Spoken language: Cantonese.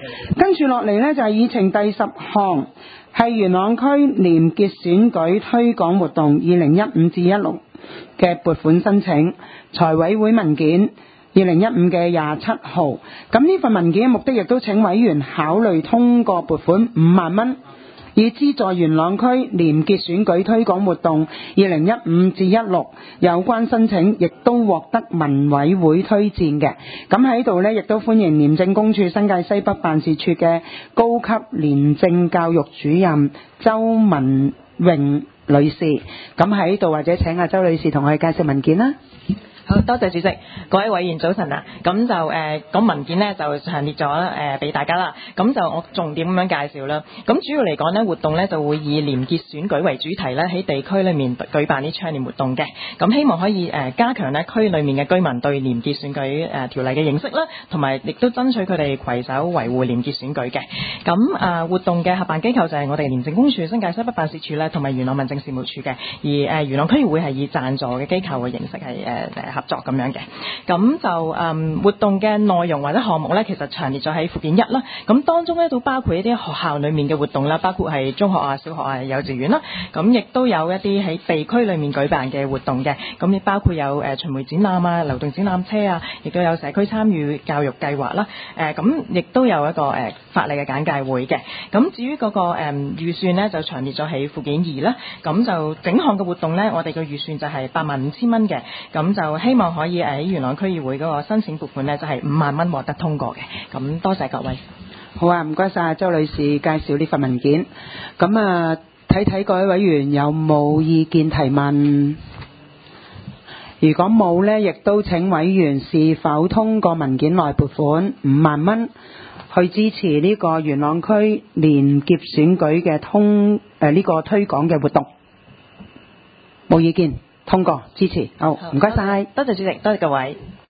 跟住落嚟呢，就係議程第10項，係元朗區廉潔選舉推廣活動2015至16嘅撥款申請，財委會文件2015嘅27號。咁呢份文件嘅目的亦都請委員考慮通過撥款5萬蚊，以資助元朗區廉潔選舉推廣活動2015至16，有關申請亦都獲得民委會推薦嘅。咁喺度呢，亦都歡迎廉政公署新界西北辦事處嘅高級廉政教育主任周文穎女士。咁喺度或者請阿周女士同我哋介紹文件啦。 好多謝主席，各位委員早晨啊！咁就咁文件呢就詳列咗俾大家啦。咁就我重點咁樣介紹啦。咁主要嚟講呢，活動呢就會以廉潔選舉為主題呢，喺地區裏面舉辦啲倡廉活動嘅。咁希望可以加強呢區裏面嘅居民對廉潔選舉條例嘅認識啦，同埋亦都爭取佢哋攜手維護廉潔選舉嘅。咁活動嘅合辦機構就係我哋廉政公署新界西北辦事處啦，同埋元朗民政事務處嘅。而元朗區議會係以贊助嘅機構嘅形式係合作咁樣嘅。咁就活動嘅內容或者項目呢，其實詳列咗喺附件1啦。咁當中呢，都包括一啲學校裏面嘅活動啦，包括係中學啊、小學啊、幼稚園啦。咁亦都有一啲喺地區裏面舉辦嘅活動嘅。咁亦包括有巡迴展覽啊、流動展覽車啊，亦都有社區參與教育計劃啦。咁亦都有一個法例嘅簡介會嘅。咁至於嗰個預算呢，就詳列咗喺附件2啦。咁就整項嘅活動呢，我哋嘅預算就係85,000蚊嘅。咁就希望可以喺元朗區議會嗰個申請撥款呢，就係5萬蚊獲得通過嘅。咁多謝各位。 好啊，唔該晒周女士介紹呢份文件。咁啊，睇睇各位委員有冇意見提問。如果冇呢，亦都請委員是否通過文件內撥款5萬蚊去支持呢個元朗區廉潔選舉嘅呢個推廣嘅活動。冇意見，通過支持。好，唔該晒。 多謝主席，多謝各位。